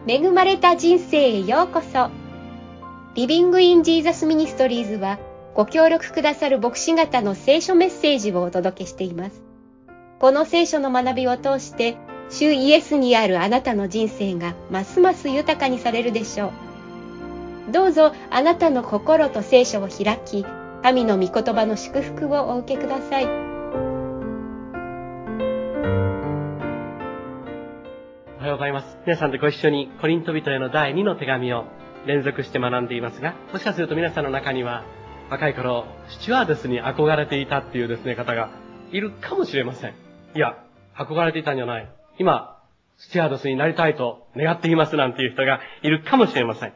恵まれた人生へようこそ。リビングインジーザスミニストリーズはご協力くださる牧師方の聖書メッセージをお届けしています。この聖書の学びを通して主イエスにあるあなたの人生がますます豊かにされるでしょう。どうぞあなたの心と聖書を開き、神の御言葉の祝福をお受けください。 おはようございます。皆さんでご一緒にコリント人への第2の手紙を連続して学んでいますが、もしかすると皆さんの中には若い頃スチュワーデスに憧れていたっていうですね方がいるかもしれません。いや、憧れていたんじゃない。今スチュワーデスになりたいと願っていますなんていう人がいるかもしれません。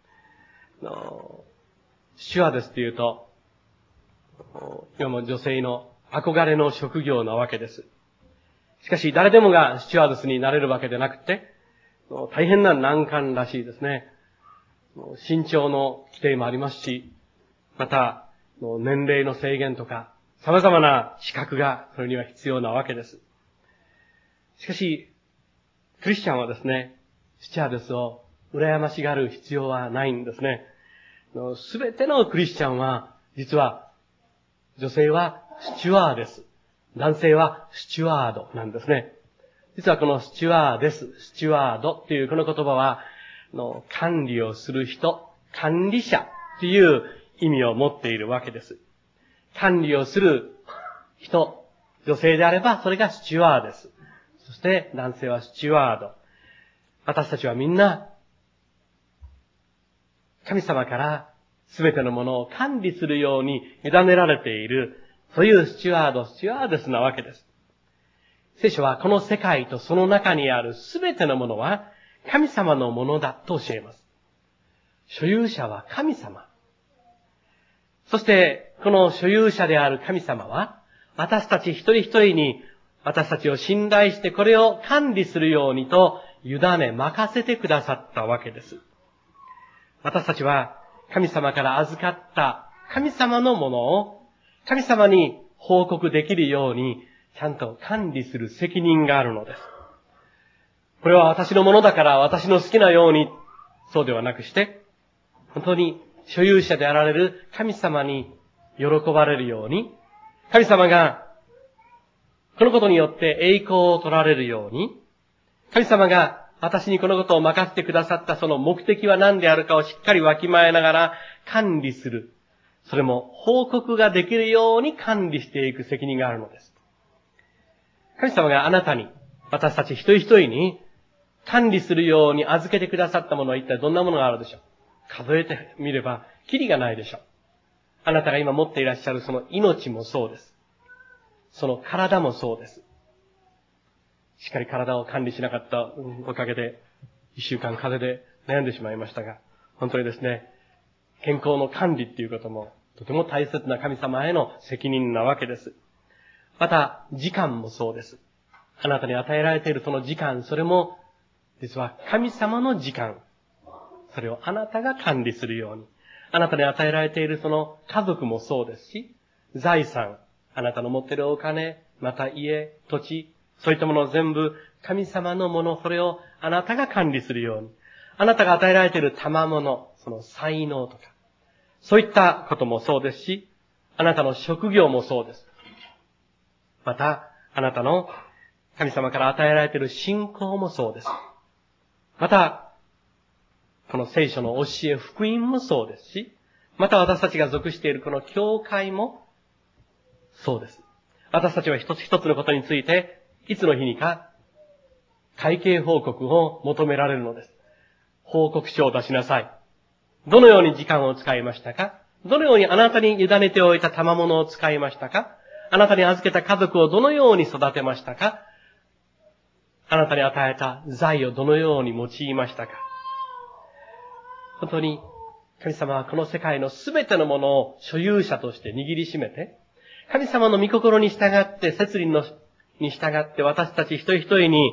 スチュワーデスっていうと今も女性の憧れの職業なわけです。しかし誰でもがスチュワーデスになれるわけでなくて、大変な難関らしいですね。身長の規定もありますし、また年齢の制限とか様々な資格がそれには必要なわけです。しかしクリスチャンはですね、スチュワーデスを羨ましがる必要はないんですね。すべてのクリスチャンは実は女性はスチュワーデス、男性はスチュワードなんですね。実はこのスチュワーデス、スチュワードっていうこの言葉は、管理をする人、管理者っていう意味を持っているわけです。管理をする人、女性であればそれがスチュワーデス。そして男性はスチュワード。私たちはみんな、神様から全てのものを管理するように委ねられている、そういうスチュワード、スチュワーデスなわけです。聖書はこの世界とその中にある全てのものは神様のものだと教えます。所有者は神様。そしてこの所有者である神様は私たち一人一人に私たちを信頼してこれを管理するようにと委ね任せてくださったわけです。私たちは神様から預かった神様のものを神様に報告できるようにちゃんと管理する責任があるのです。これは私のものだから私の好きなように、そうではなくして、本当に所有者であられる神様に喜ばれるように、神様がこのことによって栄光を取られるように、神様が私にこのことを任せてくださったその目的は何であるかをしっかりわきまえながら管理する。それも報告ができるように管理していく責任があるのです。神様があなたに、私たち一人一人に管理するように預けてくださったものは一体どんなものがあるでしょう。数えてみればキリがないでしょう。あなたが今持っていらっしゃるその命もそうです。その体もそうです。しっかり体を管理しなかったおかげで、一週間風邪で悩んでしまいましたが、本当にですね、健康の管理っていうこともとても大切な神様への責任なわけです。また、時間もそうです。あなたに与えられているその時間、それも実は神様の時間。それをあなたが管理するように。あなたに与えられているその家族もそうですし、財産、あなたの持っているお金、また家、土地、そういったものを全部神様のもの、それをあなたが管理するように。あなたが与えられている賜物、その才能とか、そういったこともそうですし、あなたの職業もそうです。また、あなたの神様から与えられている信仰もそうです。また、この聖書の教え、福音もそうですし、また私たちが属しているこの教会もそうです。私たちは一つ一つのことについて、いつの日にか会計報告を求められるのです。報告書を出しなさい。どのように時間を使いましたか？どのようにあなたに委ねておいた賜物を使いましたか？あなたに預けた家族をどのように育てましたか？あなたに与えた財をどのように用いましたか？本当に神様はこの世界のすべてのものを所有者として握りしめて、神様の御心に従って、摂理に従って私たち一人一人に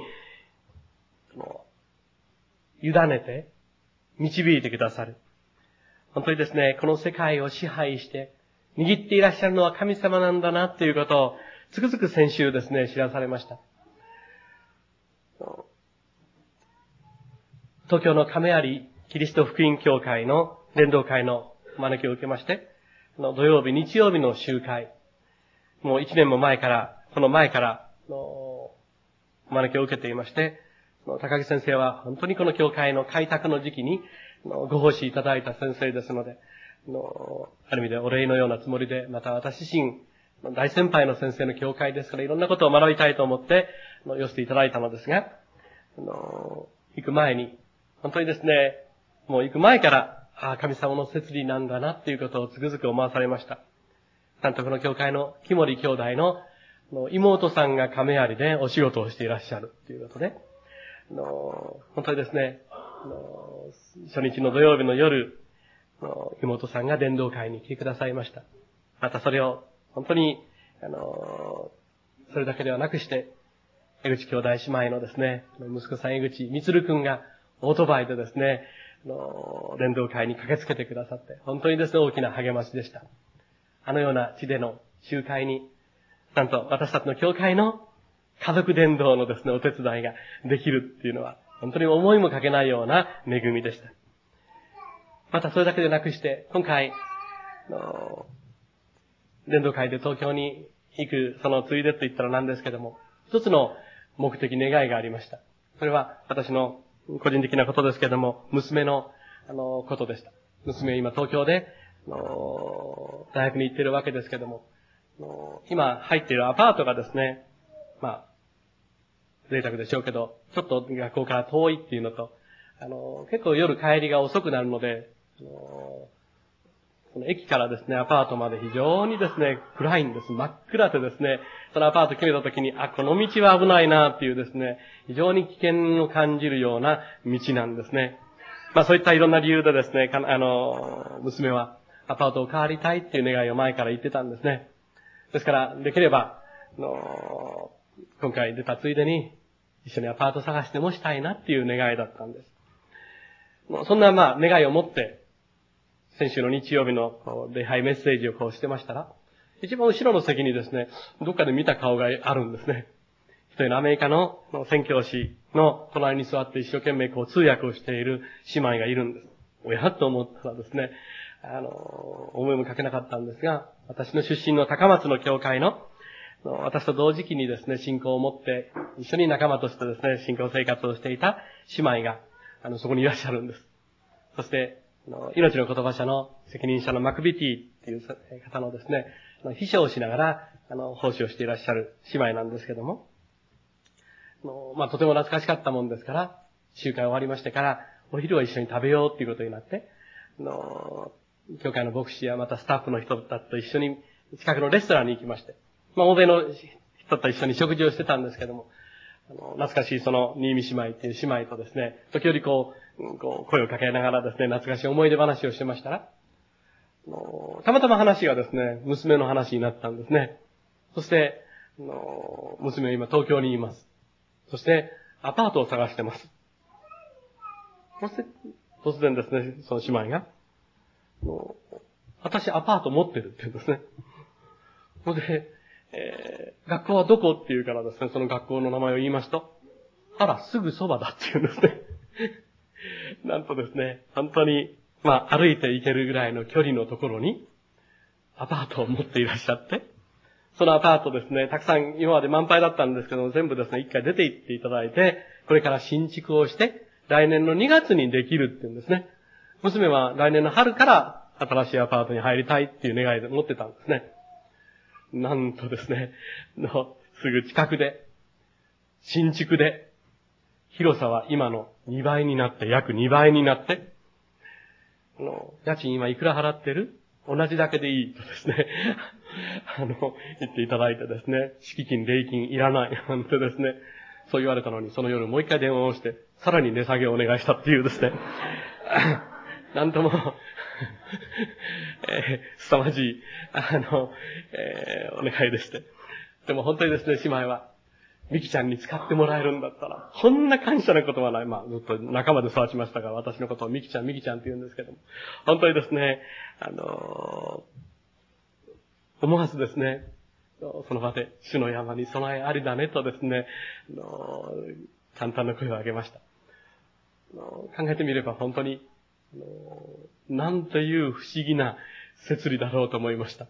委ねて導いてくださる。本当にですね、この世界を支配して握っていらっしゃるのは神様なんだなということをつくづく先週ですね、知らされました。 東京の亀有キリスト福音教会の伝道会の招きを受けまして、土曜日、日曜日の集会、もう1年も前から、この前から、お招きを受けていまして、高木先生は本当にこの教会の開拓の時期にご奉仕いただいた先生ですので、ある意味でお礼のようなつもりで、また私自身、大先輩の先生の教会ですからいろんなことを学びたいと思って、寄せていただいたのですが、行く前に、本当にですね、もう行く前から、神様の摂理なんだなっていうことをつくづく思わされました。なんとこの教会の木森兄弟の妹さんが亀有でお仕事をしていらっしゃるということで、本当にですね、初日の土曜日の夜、妹さんが伝道会に来てくださいました。またそれを本当に、それだけではなくして、江口兄弟姉妹のですね、息子さん江口光くんがオートバイでですね、伝道会に駆けつけてくださって、本当にですね、大きな励ましでした。あのような地での集会に、なんと私たちの教会の家族伝道のですね、お手伝いができるっていうのは、本当に思いもかけないような恵みでした。またそれだけでなくして、今回、伝道会で東京に行く、そのついでと言ったらなんですけども、一つの目的願いがありました。それは私の個人的なことですけども、娘の、ことでした。娘は今東京で、大学に行っているわけですけども、今入っているアパートがですね、贅沢でしょうけど、ちょっと学校から遠いっていうのと、結構夜帰りが遅くなるので、その駅からですね、アパートまで非常にですね、暗いんです。真っ暗でですね、そのアパート決めた時に、この道は危ないなっていうですね、非常に危険を感じるような道なんですね。そういったいろんな理由でですね、娘はアパートを変わりたいっていう願いを前から言ってたんですね。ですから、できれば、今回出たついでに、一緒にアパート探してもしたいなっていう願いだったんです。そんな願いを持って、先週の日曜日の礼拝メッセージをこうしてましたら、一番後ろの席にですね、どっかで見た顔があるんですね。一人のアメリカの宣教師の隣に座って一生懸命通訳をしている姉妹がいるんです。おやっと思ったらですね、思いもかけなかったんですが、私の出身の高松の教会の、私と同時期にですね、信仰を持って、一緒に仲間としてですね、信仰生活をしていた姉妹が、そこにいらっしゃるんです。そして、命の言葉社の責任者のマクビティっていう方のですね、秘書をしながら、奉仕をしていらっしゃる姉妹なんですけども、とても懐かしかったもんですから、集会終わりましてから、お昼を一緒に食べようっていうことになって、教会の牧師やまたスタッフの人たちと一緒に近くのレストランに行きまして、欧米の人と一緒に食事をしてたんですけども、懐かしいその新見姉妹っていう姉妹とですね、時折声をかけながらですね、懐かしい思い出話をしてましたら、たまたま話がですね、娘の話になったんですね。そして、娘は今東京にいます。そして、アパートを探してます。そして、突然ですね、その姉妹が、私アパート持ってるって言うんですね。それで、学校はどこって言うからですね、その学校の名前を言いますと、すぐそばだって言うんですね。なんとですね、本当に、歩いて行けるぐらいの距離のところに、アパートを持っていらっしゃって、そのアパートですね、たくさん今まで満杯だったんですけども、全部ですね、一回出て行っていただいて、これから新築をして、来年の2月にできるって言うんですね。娘は来年の春から新しいアパートに入りたいっていう願いで持ってたんですね。なんとですね、すぐ近くで、新築で、広さは今の2倍になって、約2倍になって、家賃今いくら払ってる？同じだけでいいとですね、言っていただいてですね、敷金、礼金いらない、なんてですね、そう言われたのに、その夜もう一回電話をして、さらに値下げをお願いしたっていうですね、なんとも、凄まじい、お願いでして。でも本当にですね、姉妹は、ミキちゃんに使ってもらえるんだったら、こんな感謝なことはない。ずっと仲間で育ちましたが、私のことをミキちゃんって言うんですけども、本当にですね、思わずですね、その場で、主の山に備えありだねとですね、簡単な声を上げました。 考えてみれば本当に、なんという不思議な摂理だろうと思いました。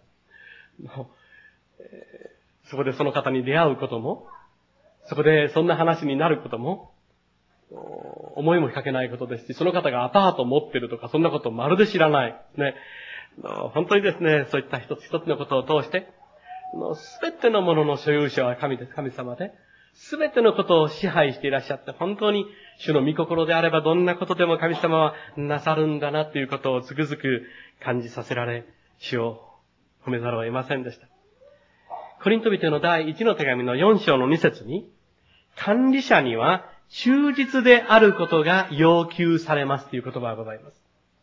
そこでその方に出会うことも、そこでそんな話になることも、思いもかけないことですし、その方がアパートを持ってるとか、そんなことをまるで知らない。ね。本当にですね、そういった一つ一つのことを通して、すべてのものの所有者は神です、神様で、すべてのことを支配していらっしゃって、本当に主の御心であればどんなことでも神様はなさるんだなということをつくづく感じさせられ、主を褒めざるを得ませんでした。コリント人への第1の手紙の4章の2節に、管理者には忠実であることが要求されますという言葉がございます。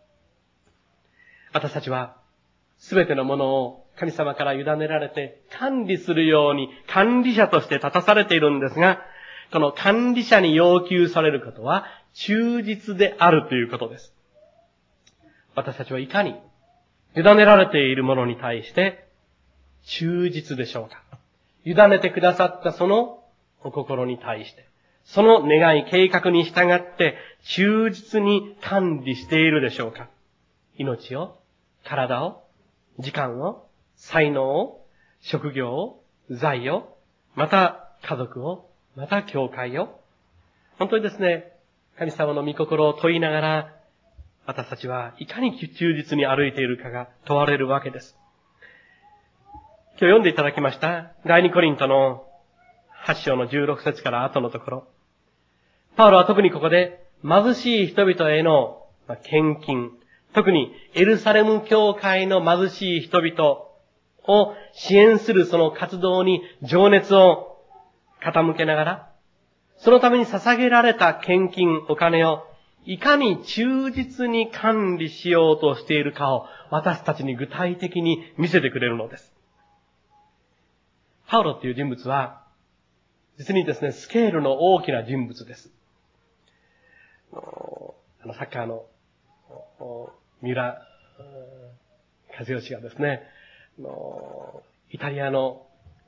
私たちはすべてのものを神様から委ねられて管理するように管理者として立たされているんですが、この管理者に要求されることは忠実であるということです。私たちはいかに委ねられているものに対して忠実でしょうか。委ねてくださったそのお心に対して、その願い、計画に従って忠実に管理しているでしょうか。命を、体を、時間を、才能を、職業を、財を、また家族を、また教会を。本当にですね、神様の御心を問いながら、私たちはいかに忠実に歩いているかが問われるわけです。今日読んでいただきました第2コリントの8章の16節から後のところ、パウロは特にここで貧しい人々への献金、特にエルサレム教会の貧しい人々を支援するその活動に情熱を傾けながら、そのために捧げられた献金、お金をいかに忠実に管理しようとしているかを私たちに具体的に見せてくれるのです。パウロっていう人物は、実にですね、スケールの大きな人物です。サッカーの三浦和義がですね、イタリアの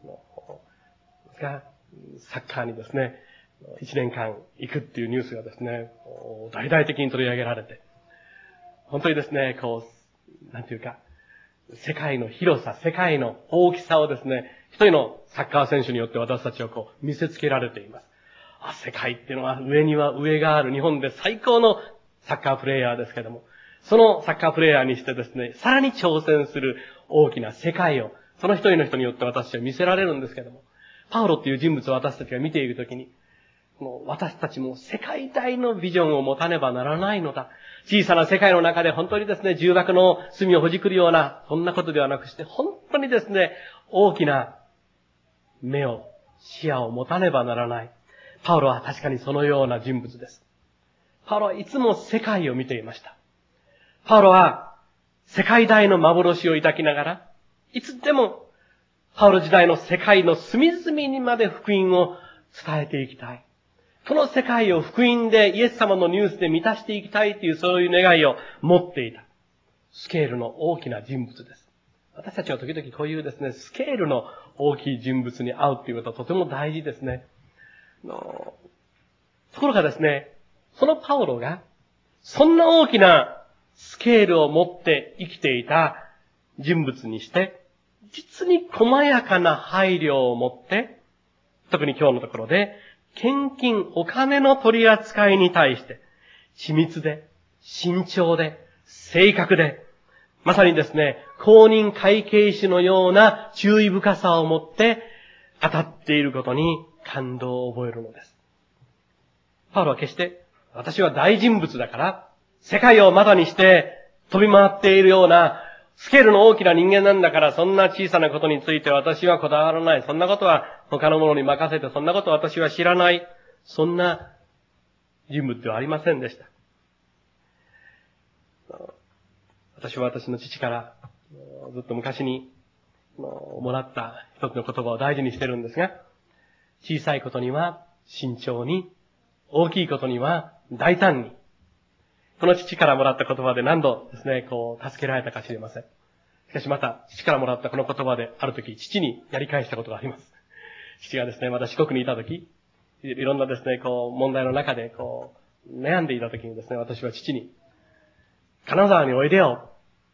がサッカーにですね、1年間行くっていうニュースがですね、大々的に取り上げられて、本当にですね、なんていうか、世界の広さ、世界の大きさをですね、一人のサッカー選手によって私たちは見せつけられています。世界っていうのは上には上がある日本で最高のサッカープレイヤーですけども、そのサッカープレイヤーにしてですね、さらに挑戦する大きな世界を、その一人の人によって私たちは見せられるんですけども、パウロっていう人物を私たちが見ているときに、私たちも世界大のビジョンを持たねばならないのだ。小さな世界の中で本当にですね、重箱の隅をほじくるような、そんなことではなくして、本当にですね、大きな目を、視野を持たねばならない。パウロは確かにそのような人物です。パウロはいつも世界を見ていました。パウロは世界大の幻を抱きながら、いつでもパウロ時代の世界の隅々にまで福音を伝えていきたい。この世界を福音でイエス様のニュースで満たしていきたいというそういう願いを持っていた。スケールの大きな人物です。私たちは時々こういうですね、スケールの大きい人物に会うということはとても大事ですね。ところがですね、そのパウロが、そんな大きなスケールを持って生きていた人物にして、実に細やかな配慮を持って、特に今日のところで、献金、お金の取り扱いに対して、緻密で、慎重で、正確で、まさにですね、公認会計士のような注意深さを持って当たっていることに感動を覚えるのです。パウロは決して、私は大人物だから、世界を股にして飛び回っているような、スケールの大きな人間なんだから、そんな小さなことについて私はこだわらない。そんなことは他の者に任せて、そんなことは私は知らない。そんな人物ではありませんでした。私は私の父からずっと昔にもらった一つの言葉を大事にしてるんですが、小さいことには慎重に、大きいことには大胆に。この父からもらった言葉で何度ですね、助けられたか知りません。しかしまた、父からもらったこの言葉である時、父にやり返したことがあります。父がですね、また四国にいた時、いろんなですね、問題の中で、 悩んでいた時にですね、私は父に、金沢においでよ。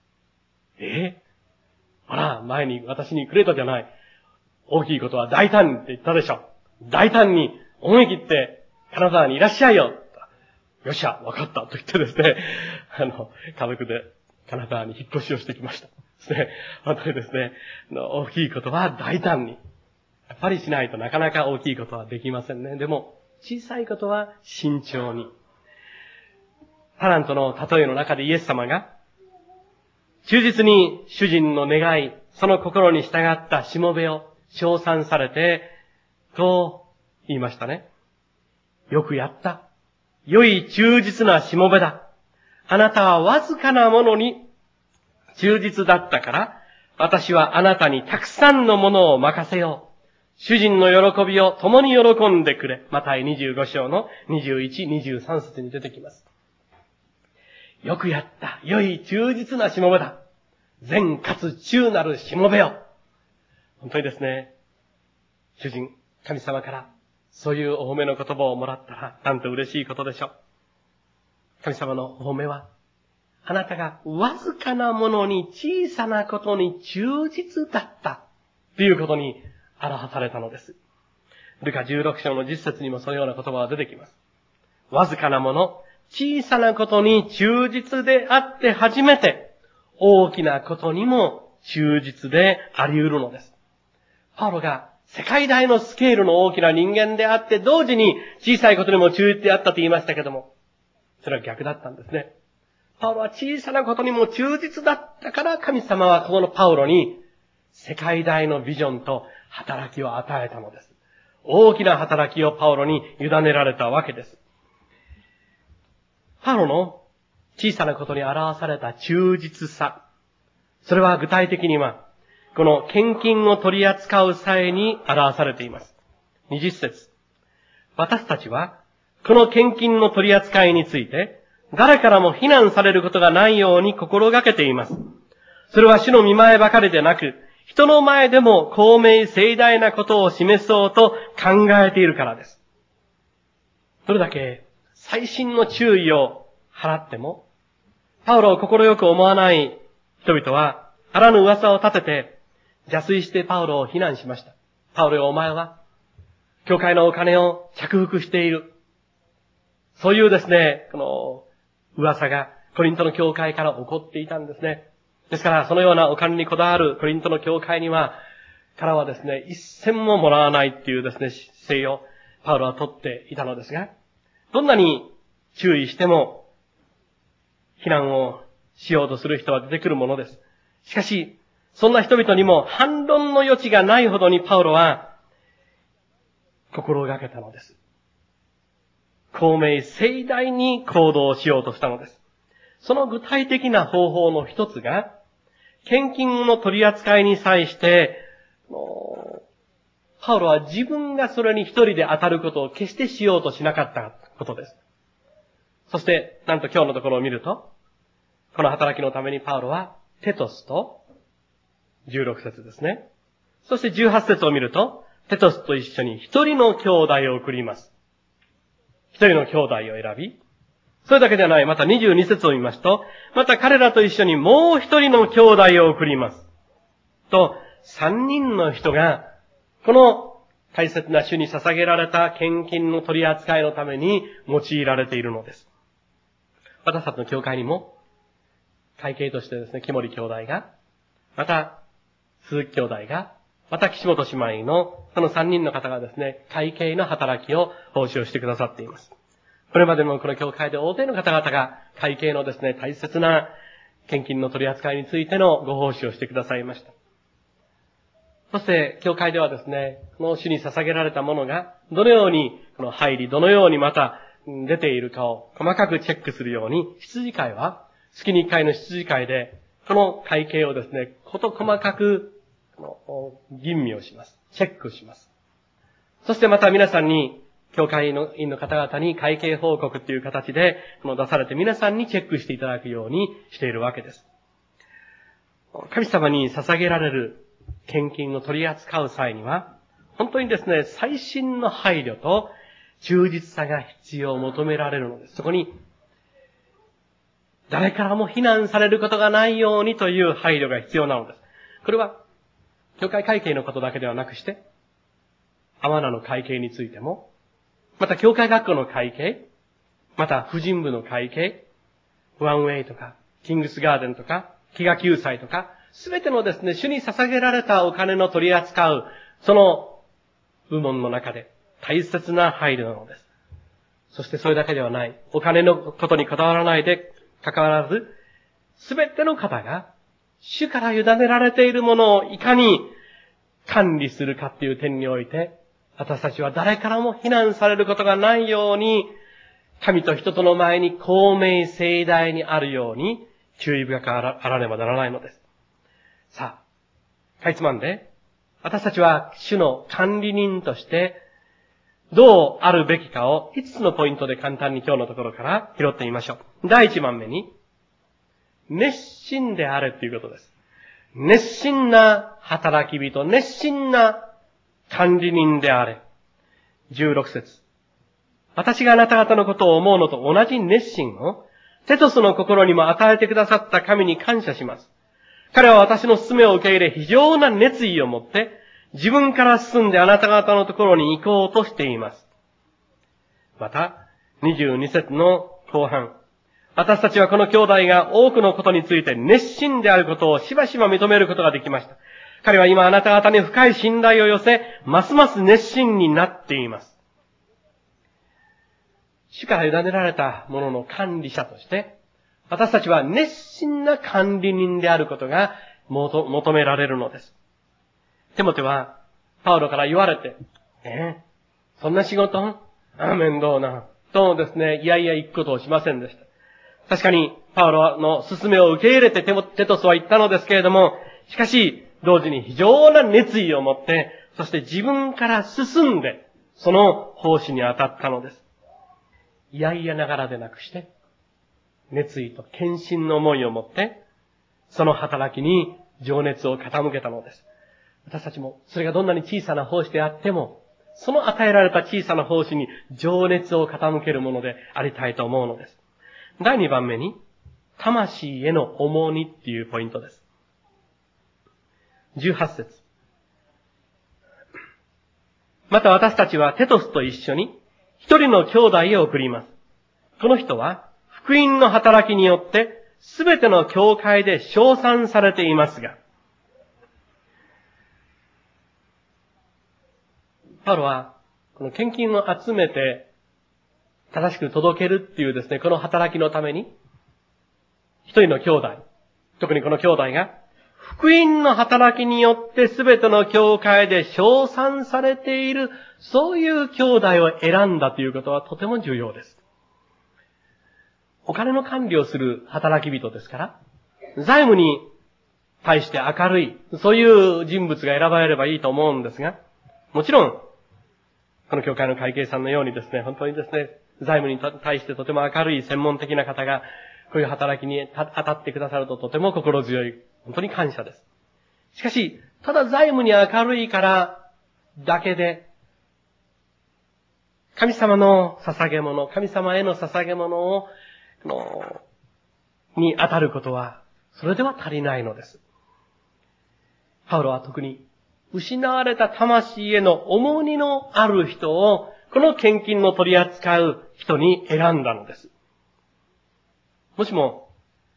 あら、前に私にくれたじゃない。大きいことは大胆にって言ったでしょ。大胆に思い切って金沢にいらっしゃいよ。よっしゃ、わかったと言ってですね、家族で金沢に引っ越しをしてきました。ですね、本当にですね、大きいことは大胆に。やっぱりしないとなかなか大きいことはできませんね。でも、小さいことは慎重に。タラントの例えの中でイエス様が、忠実に主人の願い、その心に従ったしもべを称賛されて、と言いましたね。よくやった。良い忠実なしもべだ。あなたはわずかなものに忠実だったから、私はあなたにたくさんのものを任せよう。主人の喜びを共に喜んでくれ。マタイ25章の21、23節に出てきます。よくやった。良い忠実なしもべだ。善かつ忠なるしもべよ。本当にですね、主人、神様からそういうお褒めの言葉をもらったら、なんと嬉しいことでしょう。神様のお褒めは、あなたがわずかなものに小さなことに忠実だったということに表されたのです。ルカ16章の10節にもそのような言葉が出てきます。わずかなもの、小さなことに忠実であって初めて、大きなことにも忠実であり得るのです。パウロが世界大のスケールの大きな人間であって、同時に小さいことにも忠実であったと言いましたけども、それは逆だったんですね。パウロは小さなことにも忠実だったから、神様はこのパウロに世界大のビジョンと働きを与えたのです。大きな働きをパウロに委ねられたわけです。パウロの小さなことに表された忠実さ。それは具体的には、この献金を取り扱う際に表されています。20節。私たちは、この献金の取り扱いについて、誰からも非難されることがないように心がけています。それは主の御前ばかりでなく、人の前でも高名盛大なことを示そうと考えているからです。どれだけ細心の注意を払っても、パウロを心よく思わない人々は、あらぬ噂を立てて、邪推してパウロを非難しました。パウロよ、お前は、教会のお金を着服している。そういうですね、この噂がコリントの教会から起こっていたんですね。ですから、そのようなお金にこだわるコリントの教会には、からはですね、一銭ももらわないっていうですね、姿勢をパウロは取っていたのですが、どんなに注意しても、非難をしようとする人は出てくるものです。しかし、そんな人々にも反論の余地がないほどにパウロは心がけたのです。高名盛大に行動しようとしたのです。その具体的な方法の一つが、献金の取り扱いに際して、パウロは自分がそれに一人で当たることを決してしようとしなかったことです。そして、なんと今日のところを見ると、この働きのためにパウロは、テトスと、16節ですね。そして18節を見ると、テトスと一緒に一人の兄弟を送ります。一人の兄弟を選び、それだけではない、また22節を見ますと、また彼らと一緒にもう一人の兄弟を送ります。と、3人の人が、この大切な主に捧げられた献金の取り扱いのために用いられているのです。私たちの教会にも、会計としてですね、木森兄弟が、また、鈴木兄弟が、また岸本姉妹の、その3人の方がですね、会計の働きを奉仕をしてくださっています。これまでもこの教会で大勢の方々が会計のですね、大切な献金の取り扱いについてのご奉仕をしてくださいました。そして、教会ではですね、この主に捧げられたものが、どのようにこの入り、どのようにまた出ているかを細かくチェックするように、羊会は、月に1回の羊会で、この会計をですね、事細かく吟味をします。チェックします。そしてまた皆さんに、教会の員の方々に会計報告という形で出されて皆さんにチェックしていただくようにしているわけです。神様に捧げられる献金を取り扱う際には、本当にですね、細心の配慮と忠実さが必要を求められるのです。そこに、誰からも非難されることがないようにという配慮が必要なのです。これは、教会会計のことだけではなくして、アマナの会計についても、また教会学校の会計、また婦人部の会計、ワンウェイとか、キングスガーデンとか、飢餓救済とか、すべてのですね、主に捧げられたお金の取り扱う、その部門の中で大切な配慮なのです。そしてそれだけではない。お金のことに関わらないで、関わらず、すべての方が、主から委ねられているものをいかに管理するかっていう点において、私たちは誰からも非難されることがないように、神と人との前に公明正大にあるように、注意深くあらねばならないのです。さあ、かいつまんで、私たちは主の管理人として、どうあるべきかを5つのポイントで簡単に今日のところから拾ってみましょう。第1番目に、熱心であれということです。熱心な働き人、熱心な管理人であれ。16節。私があなた方のことを思うのと同じ熱心を、テトスの心にも与えてくださった神に感謝します。彼は私の勧めを受け入れ、非常な熱意を持って、自分から進んであなた方のところに行こうとしています。また、22節の後半。私たちはこの兄弟が多くのことについて熱心であることをしばしば認めることができました。彼は今あなた方に深い信頼を寄せ、ますます熱心になっています。主から委ねられたものの管理者として、私たちは熱心な管理人であることが求められるのです。テモテは、パウロから言われて、そんな仕事面倒な、とですね、いやいや行くことをしませんでした。確かに、パウロの勧めを受け入れてテトスは言ったのですけれども、しかし、同時に非常な熱意を持って、そして自分から進んで、その奉仕に当たったのです。いやいやながらでなくして、熱意と献身の思いを持って、その働きに情熱を傾けたのです。私たちも、それがどんなに小さな奉仕であっても、その与えられた小さな奉仕に情熱を傾けるものでありたいと思うのです。第2番目に、魂への重荷っていうポイントです。18節。また私たちはテトスと一緒に一人の兄弟を送ります。この人は福音の働きによってすべての教会で称賛されていますが、パウロはこの献金を集めて正しく届けるっていうですね、この働きのために一人の兄弟、特にこの兄弟が福音の働きによってすべての教会で称賛されている、そういう兄弟を選んだということはとても重要です。お金の管理をする働き人ですから、財務に対して明るい、そういう人物が選ばれればいいと思うんですが、もちろん、この教会の会計さんのようにですね、本当にですね、財務に対してとても明るい専門的な方が、こういう働きに当たってくださるととても心強い、本当に感謝です。しかし、ただ財務に明るいからだけで、神様の捧げ物、神様への捧げ物を、に当たることは、それでは足りないのです。パウロは特に、失われた魂への重荷のある人を、この献金の取り扱う人に選んだのです。もしも、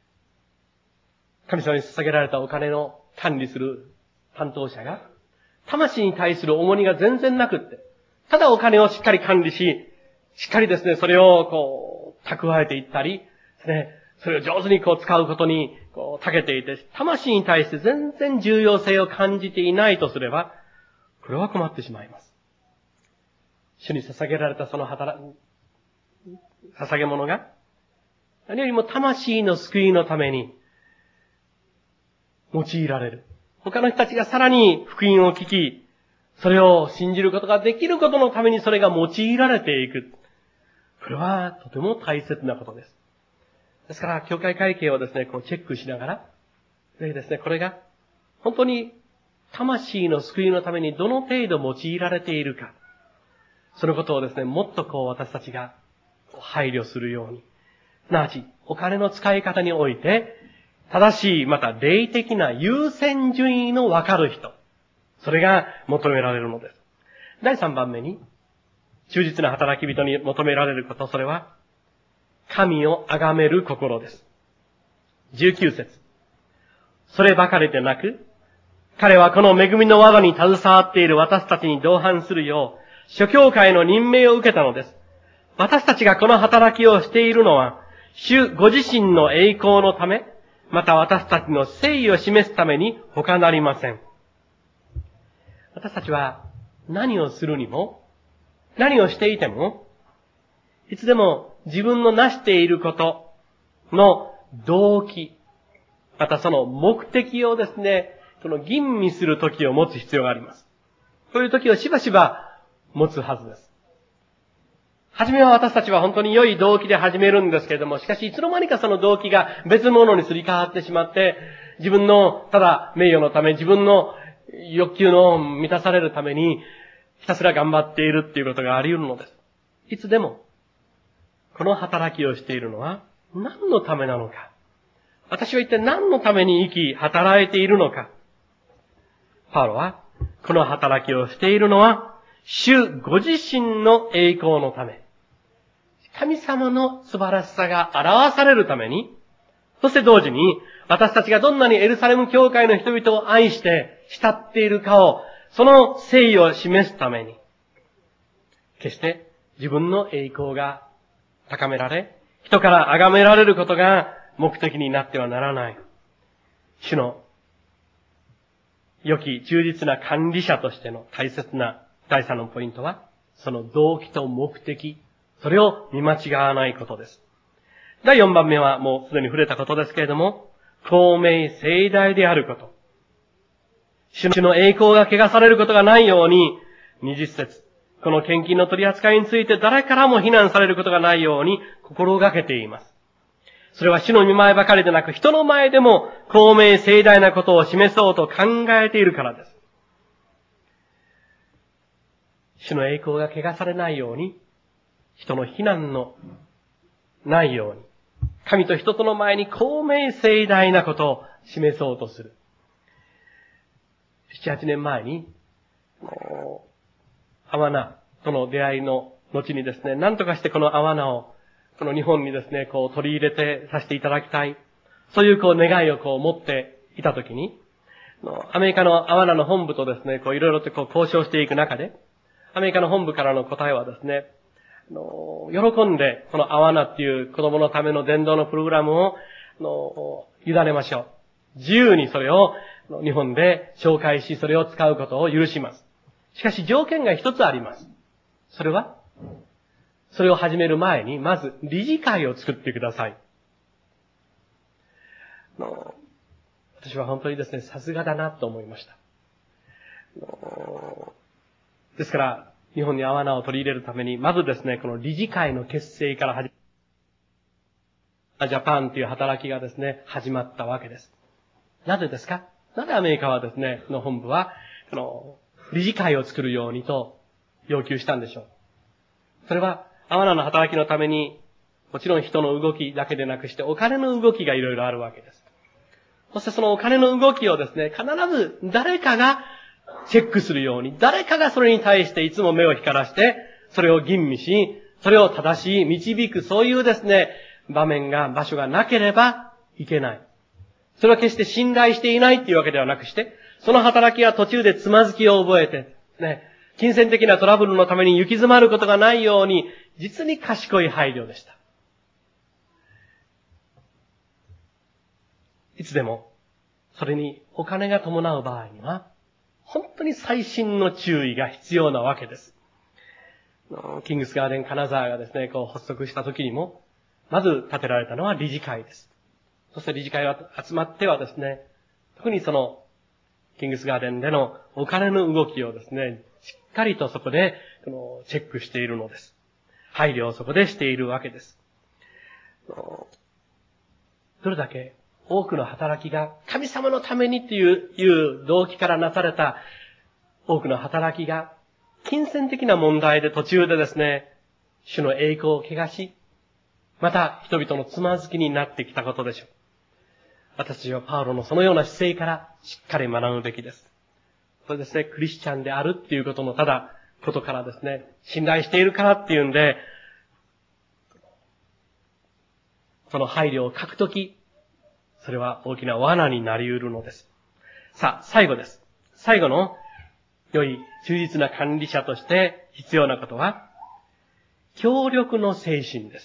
神様に捧げられたお金の管理する担当者が、魂に対する重荷が全然なくって、ただお金をしっかり管理し、しっかりですね、それを蓄えていったり、それを上手に使うことに長けていて、魂に対して全然重要性を感じていないとすれば、これは困ってしまいます。主に捧げられたその捧げ物が、何よりも魂の救いのために用いられる。他の人たちがさらに福音を聞き、それを信じることができることのためにそれが用いられていく。これはとても大切なことです。ですから、教会会計をですね、チェックしながら、ぜひですね、これが本当に魂の救いのためにどの程度用いられているか。 そのことをですね、もっと私たちが配慮するように、すなわち、お金の使い方において、正しい、また霊的な優先順位のわかる人、それが求められるのです。第3番目に、忠実な働き人に求められること、それは、神を崇める心です。19節。そればかりでなく、彼はこの恵みの技に携わっている私たちに同伴するよう、諸教会の任命を受けたのです。私たちがこの働きをしているのは、主ご自身の栄光のため、また私たちの誠意を示すために他なりません。私たちは何をするにも、何をしていても、いつでも自分の成していることの動機、またその目的をですね、その吟味する時を持つ必要があります。そういう時をしばしば持つはずです。はじめは私たちは本当に良い動機で始めるんですけれども、しかしいつの間にかその動機が別物にすり替わってしまって、自分のただ名誉のため、自分の欲求の満たされるために、ひたすら頑張っているっていうことがあり得るのです。いつでも、この働きをしているのは何のためなのか。私は一体何のために生き、働いているのか。パウロは、この働きをしているのは、主ご自身の栄光のため、神様の素晴らしさが表されるために、そして同時に、私たちがどんなにエルサレム教会の人々を愛して慕っているかを、その誠意を示すために、決して自分の栄光が高められ、人から崇められることが目的になってはならない。主の良き忠実な管理者としての大切な第3のポイントは、その動機と目的、それを見間違わないことです。第4番目はもうすでに触れたことですけれども、公明盛大であること。主の栄光が汚されることがないように、20節、この献金の取り扱いについて誰からも非難されることがないように心がけています。それは主の御前ばかりでなく、人の前でも公明盛大なことを示そうと考えているからです。主の栄光が汚されないように、人の非難のないように、神と人との前に公明盛大なことを示そうとする。7、8年前に、アワナとの出会いの後にですね、何とかしてこのアワナを、この日本にですね、取り入れてさせていただきたい。そういう願いを持っていたときに、アメリカのアワナの本部とですね、いろいろと交渉していく中で、アメリカの本部からの答えはですね、喜んでこのアワナっていう子供のための伝道のプログラムを委ねましょう。自由にそれを日本で紹介し、それを使うことを許します。しかし条件が一つあります。それは、それを始める前に、まず理事会を作ってください。私は本当にですね、さすがだなと思いました。ですから、日本にアワナを取り入れるために、まずですね、この理事会の結成からジャパンという働きがですね、始まったわけです。なぜですか？なぜアメリカはですね、の本部は、理事会を作るようにと要求したんでしょう。それは、アワナの働きのために、もちろん人の動きだけでなくして、お金の動きがいろいろあるわけです。そしてそのお金の動きをですね、必ず誰かがチェックするように、誰かがそれに対していつも目を光らして、それを吟味し、それを正しい、導く、そういうですね、場所がなければいけない。それは決して信頼していないっていうわけではなくして、その働きは途中でつまずきを覚えて、ね、金銭的なトラブルのために行き詰まることがないように、実に賢い配慮でした。いつでも、それにお金が伴う場合には、本当に細心の注意が必要なわけです。キングスガーデン金沢がですね、発足した時にも、まず建てられたのは理事会です。そして理事会が集まってはですね、特にその、キングスガーデンでのお金の動きをですね、しっかりとそこで、チェックしているのです。配慮をそこでしているわけです。どれだけ多くの働きが神様のためにっていう動機からなされた多くの働きが金銭的な問題で途中でですね、主の栄光を汚し、また人々のつまずきになってきたことでしょう。私たちはパウロのそのような姿勢からしっかり学ぶべきです。それですね、クリスチャンであるっていうことのただ、ことからですね、信頼しているからっていうんで、その配慮を欠くとき、それは大きな罠になり得るのです。さあ、最後です。最後の良い忠実な管理者として必要なことは、協力の精神です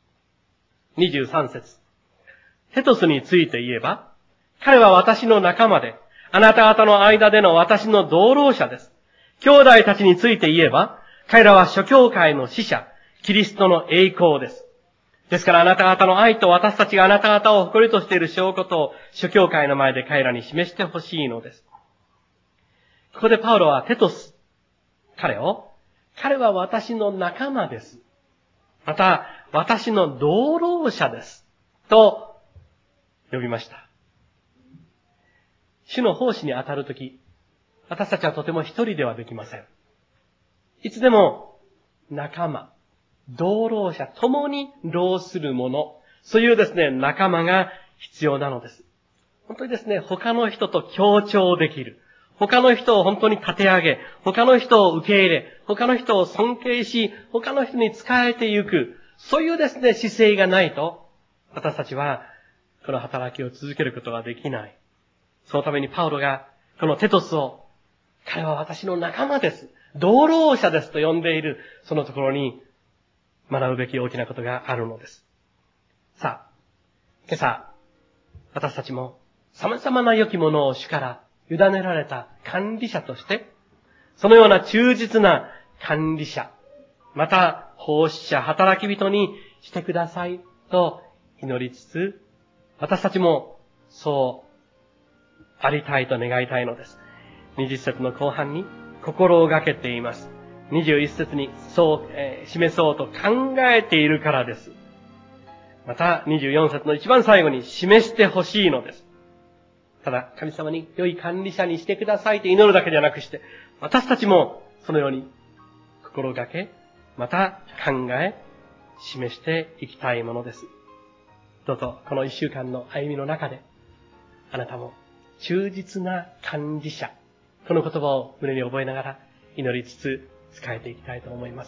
。23節。テトスについて言えば、彼は私の仲間で、あなた方の間での私の同労者です。兄弟たちについて言えば、彼らは諸教会の使者、キリストの栄光です。ですからあなた方の愛と私たちがあなた方を誇りとしている証拠と諸教会の前で彼らに示してほしいのです。ここでパウロはテトス、彼は私の仲間です。また、私の同労者です。と呼びました。主の奉仕に当たるとき、私たちはとても一人ではできません。いつでも仲間、同労者、共に労する者、そういうですね、仲間が必要なのです。本当にですね、他の人と協調できる。他の人を本当に立て上げ、他の人を受け入れ、他の人を尊敬し、他の人に仕えてゆく、そういうですね、姿勢がないと、私たちはこの働きを続けることができない。そのためにパウロが、このテトスを、彼は私の仲間です。同労者ですと呼んでいる、そのところに学ぶべき大きなことがあるのです。さあ、今朝、私たちも様々な良きものを主から委ねられた管理者として、そのような忠実な管理者、また奉仕者、働き人にしてくださいと祈りつつ、私たちもそうありたいと願いたいのです。20節の後半に心がけています。21節にそう、示そうと考えているからです。また24節の一番最後に示してほしいのです。ただ神様に良い管理者にしてくださいと祈るだけではなくして、私たちもそのように心がけ、また考え、示していきたいものです。どうぞこの一週間の歩みの中で、あなたも忠実な管理者、この言葉を胸に覚えながら祈りつつ仕えていきたいと思います。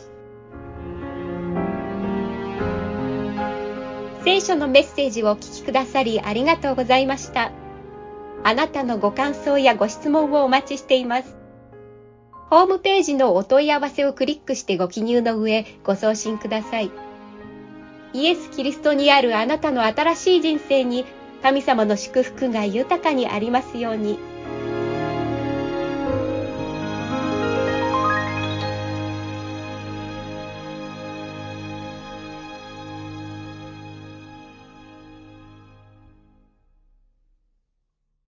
聖書のメッセージをお聞きくださりありがとうございました。あなたのご感想やご質問をお待ちしています。ホームページのお問い合わせをクリックしてご記入の上ご送信ください。イエス・キリストにあるあなたの新しい人生に神様の祝福が豊かにありますように。